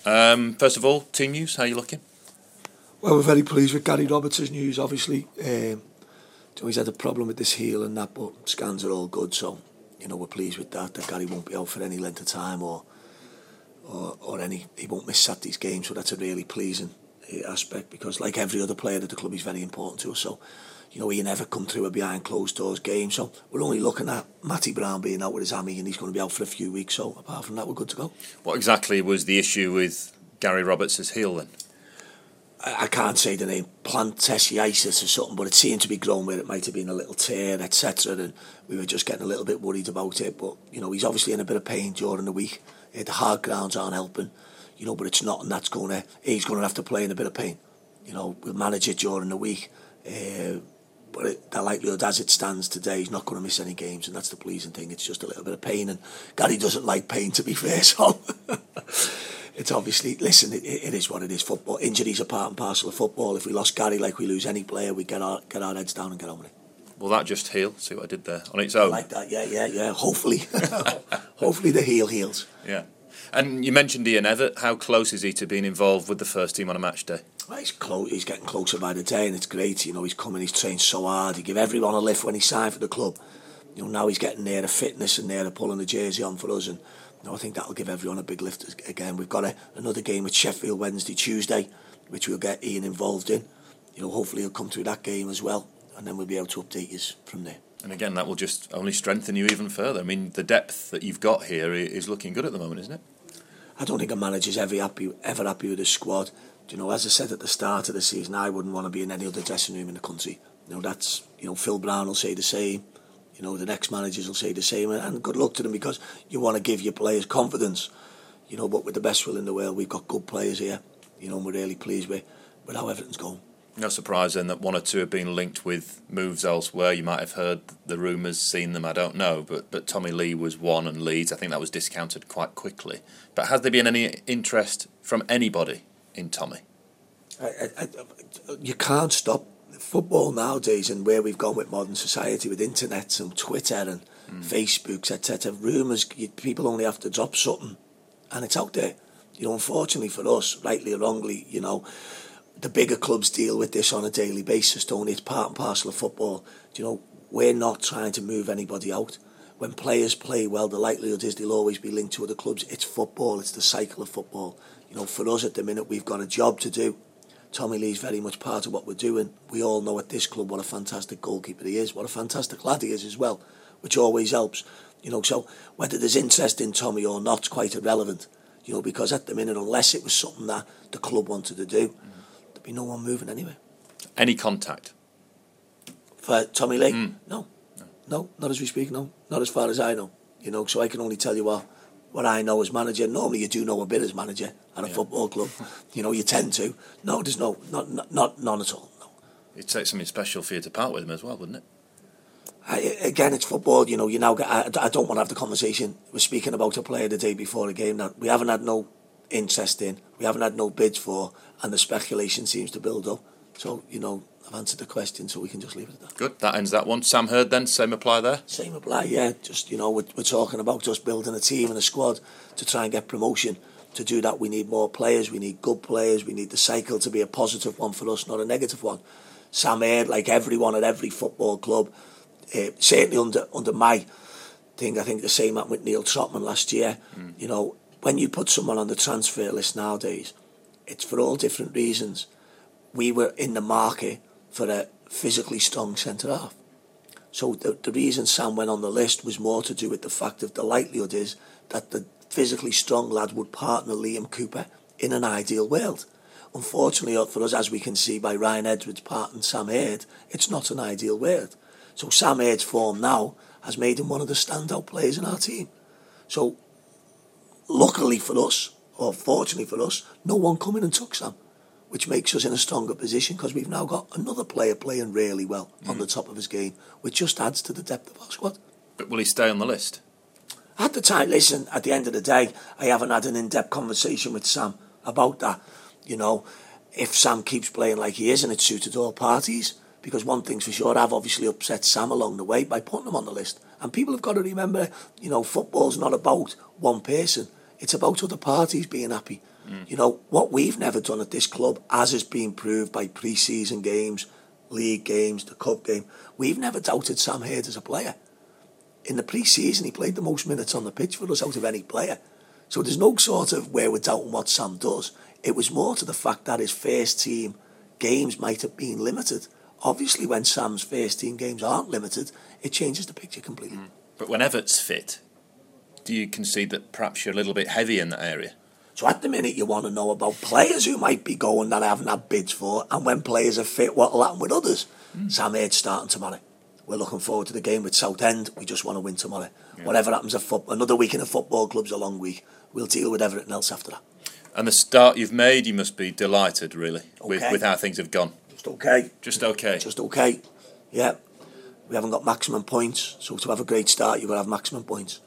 First of all, team news, how are you looking? Well, we're very pleased with Gary Roberts' news, obviously. He's had a problem with this heel and that, but scans are all good, so we're pleased with that Gary won't be out for any length of time or he won't miss Saturday's game, so that's a really pleasing aspect, because like every other player at the club, he's very important to us. So he never come through a behind closed doors game, so we're only looking at Matty Brown being out with his hammy, and he's going to be out for a few weeks, so apart from that, we're good to go. What exactly was the issue with Gary Roberts' heel then? I can't say the name, plantar or something, but it seemed to be grown where it might have been a little tear, etc. And we were just getting a little bit worried about it. But, he's obviously in a bit of pain during the week. The hard grounds aren't helping, but it's not, and he's going to have to play in a bit of pain. We'll manage it during the week. But the likelihood as it stands today, he's not going to miss any games, and that's the pleasing thing. It's just a little bit of pain, and Gary doesn't like pain, to be fair, so... It's obviously, listen, it is what it is. Football injuries are part and parcel of football. If we lost Gary like we lose any player, we get our heads down and get on with it. Will that just heal? See what I did there on its own? I like that, yeah. Hopefully, hopefully the heel heals. Yeah. And you mentioned Ian Evatt. How close is he to being involved with the first team on a match day? Well, he's getting closer by the day, and it's great. He's coming, he's trained so hard. He gave everyone a lift when he signed for the club. Now he's getting near the fitness and near the pulling the jersey on for us, and I think that'll give everyone a big lift again. We've got another game with Sheffield Wednesday, Tuesday, which we'll get Ian involved in. Hopefully he'll come through that game as well, and then we'll be able to update you from there. And again, that will just only strengthen you even further. I mean, the depth that you've got here is looking good at the moment, isn't it? I don't think a manager's ever happy with his squad. As I said at the start of the season, I wouldn't want to be in any other dressing room in the country. That's Phil Brown will say the same. The next managers will say the same, and good luck to them, because you want to give your players confidence. But with the best will in the world, we've got good players here. And we're really pleased with how everything's going. No surprise then that one or two have been linked with moves elsewhere. You might have heard the rumours, seen them, I don't know. But Tommy Lee was one, and Leeds, I think that was discounted quite quickly. But has there been any interest from anybody in Tommy? You can't stop football nowadays, and where we've gone with modern society, with internet and Twitter and Facebooks, etc. Rumours, people only have to drop something, and it's out there. Unfortunately for us, rightly or wrongly, the bigger clubs deal with this on a daily basis, don't they? It's part and parcel of football. We're not trying to move anybody out. When players play well, the likelihood is they'll always be linked to other clubs. It's football. It's the cycle of football. For us at the minute, we've got a job to do. Tommy Lee's very much part of what we're doing. We all know at this club what a fantastic goalkeeper he is, what a fantastic lad he is as well, which always helps. So whether there's interest in Tommy or not is quite irrelevant, because at the minute, unless it was something that the club wanted to do, there'd be no one moving anyway. Any contact? For Tommy Lee? No, not as we speak, no. Not as far as I know, so I can only tell you what I know as manager. Normally you do know a bit as manager at a football club. You tend to. No, there's none at all. No. It'd take something special for you to part with him as well, wouldn't it? Again, it's football. You now get. I don't want to have the conversation. We're speaking about a player the day before a game that we haven't had no interest in, we haven't had no bids for, and the speculation seems to build up. So I've answered the question, so we can just leave it at that. Good, that ends that one. Sam Hurd then, same apply there? Same apply, yeah. Just, we're talking about just building a team and a squad to try and get promotion. To do that, we need more players, we need good players, we need the cycle to be a positive one for us, not a negative one. Sam Hurd, like everyone at every football club, certainly under my thing, I think the same happened with Neil Trotman last year. When you put someone on the transfer list nowadays, it's for all different reasons. We were in the market for a physically strong centre-half. So the reason Sam went on the list was more to do with the fact that the likelihood is that the physically strong lad would partner Liam Cooper in an ideal world. Unfortunately for us, as we can see by Ryan Edwards partnering Sam Hurd, it's not an ideal world. So Sam Hurd's form now has made him one of the standout players in our team. So luckily for us, or fortunately for us, no one come in and took Sam, which makes us in a stronger position, because we've now got another player playing really well on the top of his game, which just adds to the depth of our squad. But will he stay on the list? At the time, listen, at the end of the day, I haven't had an in-depth conversation with Sam about that. If Sam keeps playing like he is and it suited all parties, because one thing's for sure, I've obviously upset Sam along the way by putting him on the list. And people have got to remember, football's not about one person. It's about other parties being happy. You know, what we've never done at this club, as has been proved by pre-season games, league games, the cup game, we've never doubted Sam Hird as a player. In the pre-season, he played the most minutes on the pitch for us out of any player. So there's no sort of where we're doubting what Sam does. It was more to the fact that his first team games might have been limited. Obviously, when Sam's first team games aren't limited, it changes the picture completely. But when Evert's fit, do you concede that perhaps you're a little bit heavy in that area? So at the minute, you want to know about players who might be going that I haven't had bids for, and when players are fit, what will happen with others. Sam Hird's starting tomorrow. We're looking forward to the game with Southend. We just want to win tomorrow. Yeah. Whatever happens at football, another week in a football club's a long week. We'll deal with everything else after that. And the start you've made, you must be delighted, really, okay. with how things have gone. Just okay. Just okay. Just okay. Yeah. We haven't got maximum points, so to have a great start, you've got to have maximum points.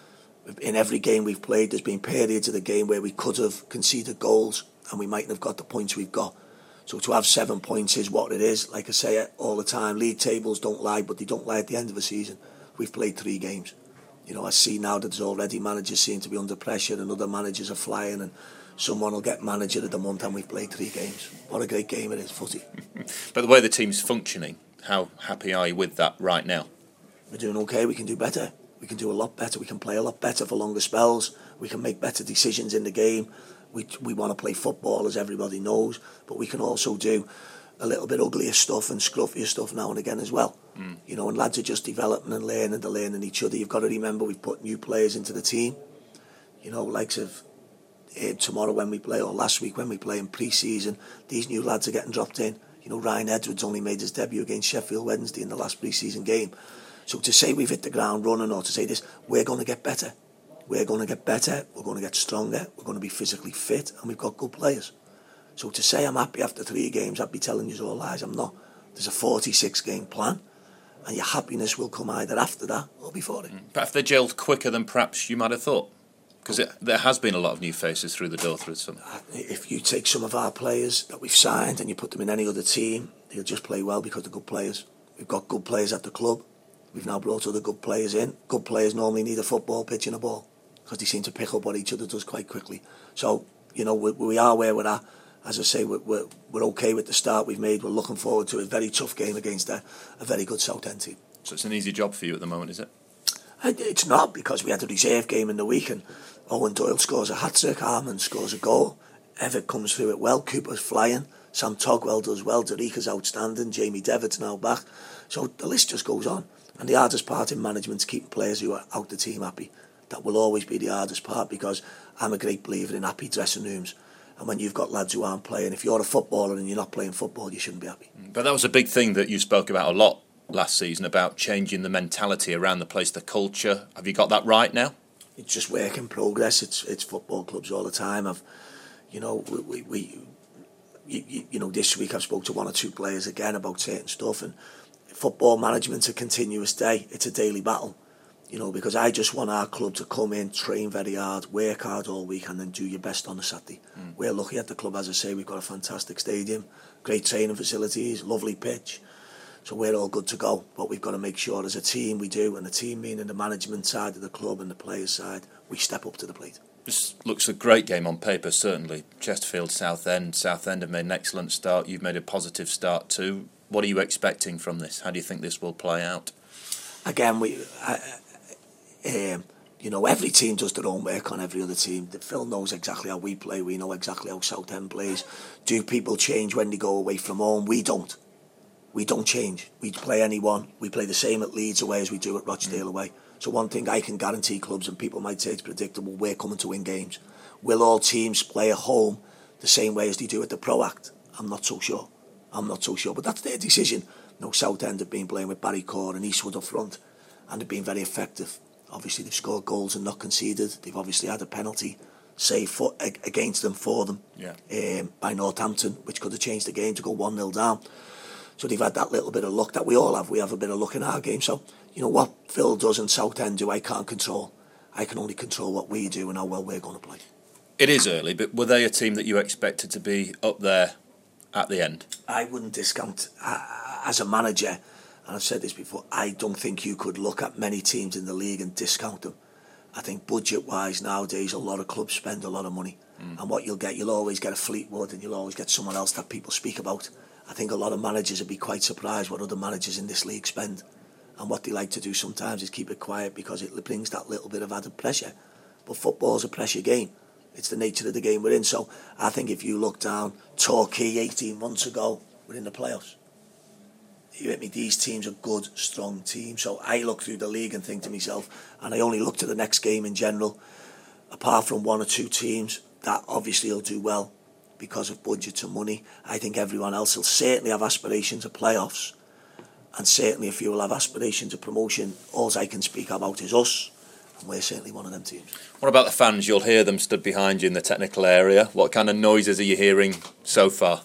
In every game we've played, there's been periods of the game where we could have conceded goals and we mightn't have got the points we've got. So to have 7 points is what it is. Like I say it all the time, league tables don't lie, but they don't lie at the end of the season. We've played 3 games. You know, I see now that there's already managers seem to be under pressure and other managers are flying and someone will get manager of the month and we've played 3 games. What a great game it is, footy. But the way the team's functioning, how happy are you with that right now? We're doing okay. We can do better. We can do a lot better. We can play a lot better for longer spells. We can make better decisions in the game. We want to play football, as everybody knows, but we can also do a little bit uglier stuff and scruffier stuff now and again as well. You know, and lads are just developing and learning each other. You've got to remember we've put new players into the team. You know, likes of tomorrow when we play, or last week when we play in pre-season, these new lads are getting dropped in. You know, Ryan Edwards only made his debut against Sheffield Wednesday in the last pre-season game. So to say we've hit the ground running or to say this, we're going to get better. We're going to get better, we're going to get stronger, we're going to be physically fit, and we've got good players. So to say I'm happy after 3 games, I'd be telling you all lies. I'm not. There's a 46-game plan, and your happiness will come either after that or before it. But if they gelled quicker than perhaps you might have thought? Because there has been a lot of new faces through the door through the summer. If you take some of our players that we've signed and you put them in any other team, they'll just play well because they're good players. We've got good players at the club. We've now brought other good players in. Good players normally need a football pitch and a ball because they seem to pick up what each other does quite quickly. So, you know, we are where we're at. As I say, we're okay with the start we've made. We're looking forward to a very tough game against a very good Southend team. So it's an easy job for you at the moment, is it? It's not, because we had a reserve game in the week and Owen Doyle scores a hat-trick, Harman scores a goal, Everett comes through it well, Cooper's flying, Sam Togwell does well, Darika's outstanding, Jamie Devitt's now back. So the list just goes on. And the hardest part in management is keeping players who are out the team happy. That will always be the hardest part, because I'm a great believer in happy dressing rooms. And when you've got lads who aren't playing, if you're a footballer and you're not playing football, you shouldn't be happy. But that was a big thing that you spoke about a lot last season, about changing the mentality around the place, the culture. Have you got that right now? It's just work in progress. It's football clubs all the time. You know, this week I've spoke to 1 or 2 players again about certain stuff, and football management's a continuous day. It's a daily battle, you know, because I just want our club to come in, train very hard, work hard all week, and then do your best on a Saturday. We're lucky at the club, as I say. We've got a fantastic stadium, great training facilities, lovely pitch. So we're all good to go, but we've got to make sure as a team we do, and the team meaning the management side of the club and the players side, we step up to the plate. This looks a great game on paper, certainly. Chesterfield, Southend have made an excellent start. You've made a positive start too. What are you expecting from this? How do you think this will play out? Again, you know, every team does their own work on every other team. Phil knows exactly how we play. We know exactly how Southend plays. Do people change when they go away from home? We don't. We don't change. We play anyone. We play the same at Leeds away as we do at Rochdale away. So one thing I can guarantee clubs, and people might say it's predictable, we're coming to win games. Will all teams play at home the same way as they do at the Pro Act? I'm not so sure. But that's their decision. You know, Southend have been playing with Barry Core and Eastwood up front, and they've been very effective. Obviously, they've scored goals and not conceded. They've obviously had a penalty saved against them for them by Northampton, which could have changed the game to go 1-0 down. So they've had that little bit of luck that we all have. We have a bit of luck in our game. So, you know, what Phil does and Southend do, I can't control. I can only control what we do and how well we're going to play. It is early, but were they a team that you expected to be up there at the end? I wouldn't discount, as a manager, and I've said this before, I don't think you could look at many teams in the league and discount them. I think budget-wise nowadays, a lot of clubs spend a lot of money. And what you'll always get a Fleetwood and you'll always get someone else that people speak about. I think a lot of managers would be quite surprised what other managers in this league spend. And what they like to do sometimes is keep it quiet because it brings that little bit of added pressure. But football's a pressure game. It's the nature of the game we're in. So I think if you look down, Torquay 18 months ago, we're in the playoffs. You hit me, these teams are good, strong teams. So I look through the league and think to myself, and I only look to the next game in general, apart from one or two teams that obviously will do well because of budgets and money. I think everyone else will certainly have aspirations of playoffs, and certainly a few will have aspirations of promotion. All I can speak about is us, and we're certainly one of them teams. What about the fans? You'll hear them stood behind you in the technical area. What kind of noises are you hearing so far?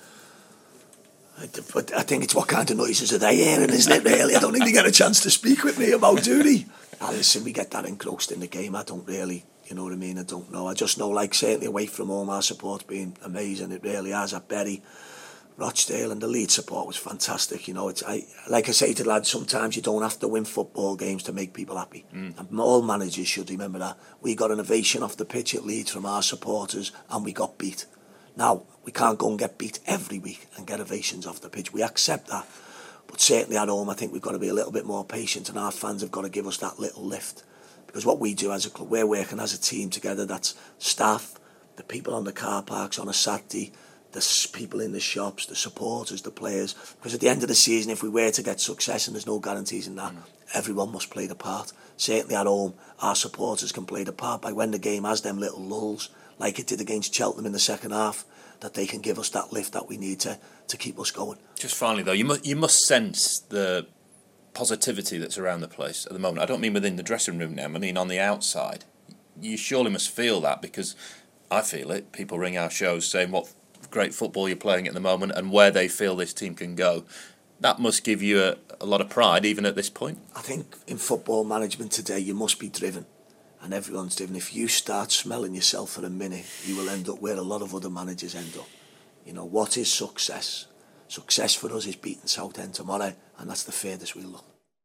But I think it's what kind of noises are they hearing, isn't it, really? I don't think they get a chance to speak with me about, do they? Listen, we get that engrossed in the game. I don't really, you know what I mean? I don't know. I just know, like, certainly away from home, our support's been amazing. It really has. At Bury, Rochdale, and the Leeds support was fantastic. You know, like I say to lads, sometimes you don't have to win football games to make people happy. And all managers should remember that. We got an ovation off the pitch at Leeds from our supporters, and we got beat. Now, we can't go and get beat every week and get ovations off the pitch. We accept that. But certainly at home, I think we've got to be a little bit more patient, and our fans have got to give us that little lift. Because what we do as a club, we're working as a team together. That's staff, the people on the car parks on a Saturday, the people in the shops, the supporters, the players. Because at the end of the season, if we were to get success, and there's no guarantees in that, everyone must play the part. Certainly at home, our supporters can play the part by when the game has them little lulls, like it did against Cheltenham in the second half, that they can give us that lift that we need to keep us going. Just finally, though, you must sense the positivity that's around the place at the moment. I don't mean within the dressing room now, I mean on the outside. You surely must feel that, because I feel it. People ring our shows saying what great football you're playing at the moment and where they feel this team can go. That must give you a lot of pride, even at this point. I think in football management today, you must be driven. And everyone's driven. If you start smelling yourself for a minute, you will end up where a lot of other managers end up. You know, what is success? Success for us is beating Southend tomorrow, and that's the furthest we'll look.